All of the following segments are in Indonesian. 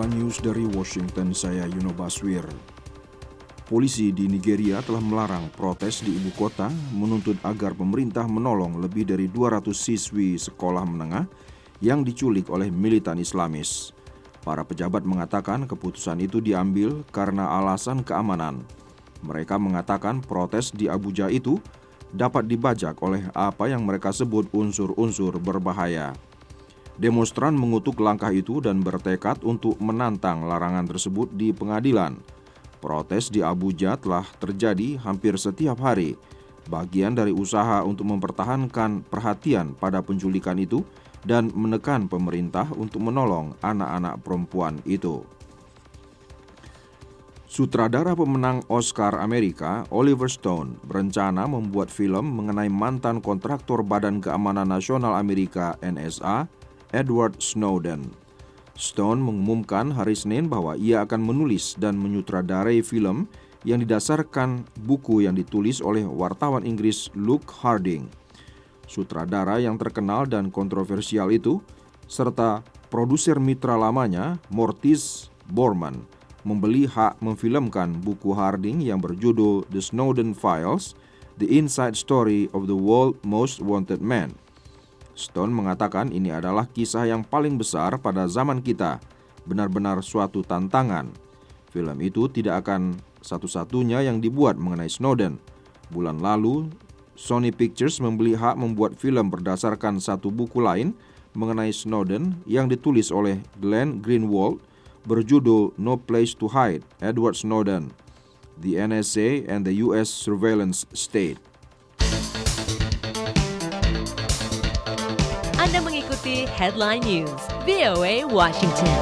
Headline News dari Washington, saya Yuno Baswir. Polisi di Nigeria telah melarang protes di ibu kota menuntut agar pemerintah menolong lebih dari 200 siswi sekolah menengah yang diculik oleh militan Islamis. Para pejabat mengatakan keputusan itu diambil karena alasan keamanan. Mereka mengatakan protes di Abuja itu dapat dibajak oleh apa yang mereka sebut unsur-unsur berbahaya. Demonstran mengutuk langkah itu dan bertekad untuk menantang larangan tersebut di pengadilan. Protes di Abuja telah terjadi hampir setiap hari, bagian dari usaha untuk mempertahankan perhatian pada penculikan itu dan menekan pemerintah untuk menolong anak-anak perempuan itu. Sutradara pemenang Oscar Amerika, Oliver Stone, berencana membuat film mengenai mantan kontraktor Badan Keamanan Nasional Amerika (NSA), Edward Snowden. Stone mengumumkan hari Senin bahwa ia akan menulis dan menyutradarai film yang didasarkan buku yang ditulis oleh wartawan Inggris Luke Harding. Sutradara yang terkenal dan kontroversial itu, serta produser mitra lamanya, Mortis Borman, membeli hak memfilmkan buku Harding yang berjudul The Snowden Files, The Inside Story of the World's Most Wanted Man. Stone mengatakan ini adalah kisah yang paling besar pada zaman kita, benar-benar suatu tantangan. Film itu tidak akan satu-satunya yang dibuat mengenai Snowden. Bulan lalu, Sony Pictures membeli hak membuat film berdasarkan satu buku lain mengenai Snowden yang ditulis oleh Glenn Greenwald berjudul No Place to Hide, Edward Snowden, The NSA and the US Surveillance State. Anda mengikuti Headline News, VOA Washington.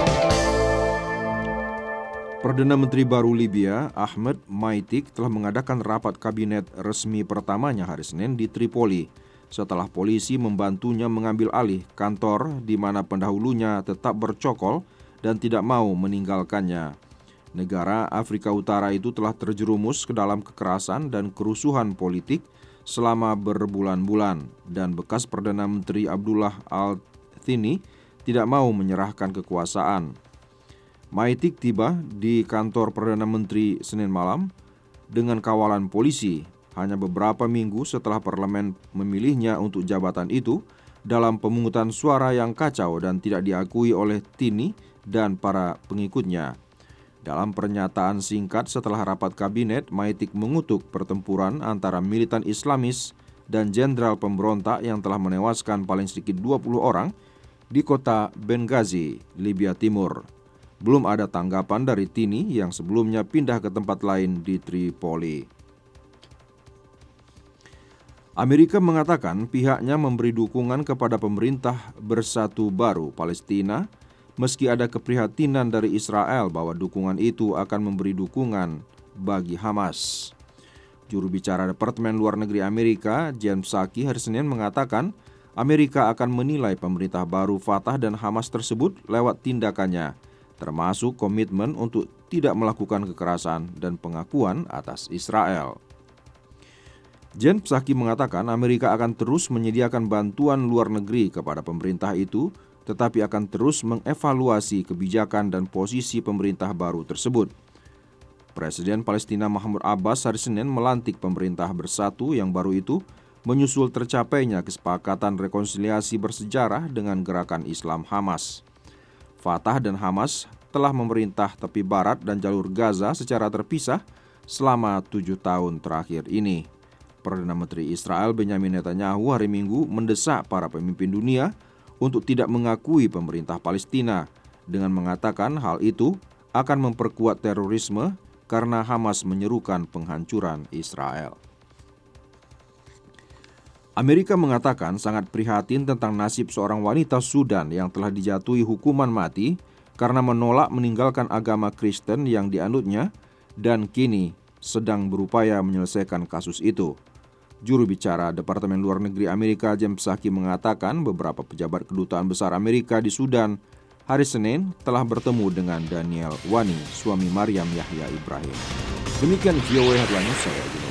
Perdana Menteri baru Libya, Ahmed Maitik, telah mengadakan rapat kabinet resmi pertamanya hari Senin di Tripoli, setelah polisi membantunya mengambil alih kantor di mana pendahulunya tetap bercokol dan tidak mau meninggalkannya. Negara Afrika Utara itu telah terjerumus ke dalam kekerasan dan kerusuhan politik selama berbulan-bulan, dan bekas Perdana Menteri Abdullah Al-Thani tidak mau menyerahkan kekuasaan. Maitik tiba di kantor Perdana Menteri Senin malam dengan kawalan polisi hanya beberapa minggu setelah parlemen memilihnya untuk jabatan itu dalam pemungutan suara yang kacau dan tidak diakui oleh Thani dan para pengikutnya. Dalam pernyataan singkat setelah rapat kabinet, Maitik mengutuk pertempuran antara militan Islamis dan jenderal pemberontak yang telah menewaskan paling sedikit 20 orang di kota Benghazi, Libya Timur. Belum ada tanggapan dari Thani yang sebelumnya pindah ke tempat lain di Tripoli. Amerika mengatakan pihaknya memberi dukungan kepada pemerintah bersatu baru Palestina, meski ada keprihatinan dari Israel bahwa dukungan itu akan memberi dukungan bagi Hamas. Juru bicara Departemen Luar Negeri Amerika, Jen Psaki, hari Senin mengatakan Amerika akan menilai pemerintah baru Fatah dan Hamas tersebut lewat tindakannya, termasuk komitmen untuk tidak melakukan kekerasan dan pengakuan atas Israel. Jen Psaki mengatakan Amerika akan terus menyediakan bantuan luar negeri kepada pemerintah itu, tetapi akan terus mengevaluasi kebijakan dan posisi pemerintah baru tersebut. Presiden Palestina Mahmud Abbas hari Senin melantik pemerintah bersatu yang baru itu menyusul tercapainya kesepakatan rekonsiliasi bersejarah dengan gerakan Islam Hamas. Fatah dan Hamas telah memerintah tepi barat dan jalur Gaza secara terpisah selama 7 tahun terakhir ini. Perdana Menteri Israel Benyamin Netanyahu hari Minggu mendesak para pemimpin dunia untuk tidak mengakui pemerintah Palestina dengan mengatakan hal itu akan memperkuat terorisme karena Hamas menyerukan penghancuran Israel. Amerika mengatakan sangat prihatin tentang nasib seorang wanita Sudan yang telah dijatuhi hukuman mati karena menolak meninggalkan agama Kristen yang dianutnya dan kini sedang berupaya menyelesaikan kasus itu. Juru bicara Departemen Luar Negeri Amerika, Jen Psaki, mengatakan beberapa pejabat kedutaan besar Amerika di Sudan hari Senin telah bertemu dengan Daniel Wani, suami Maryam Yahya Ibrahim. Demikian VOA Headline News saya.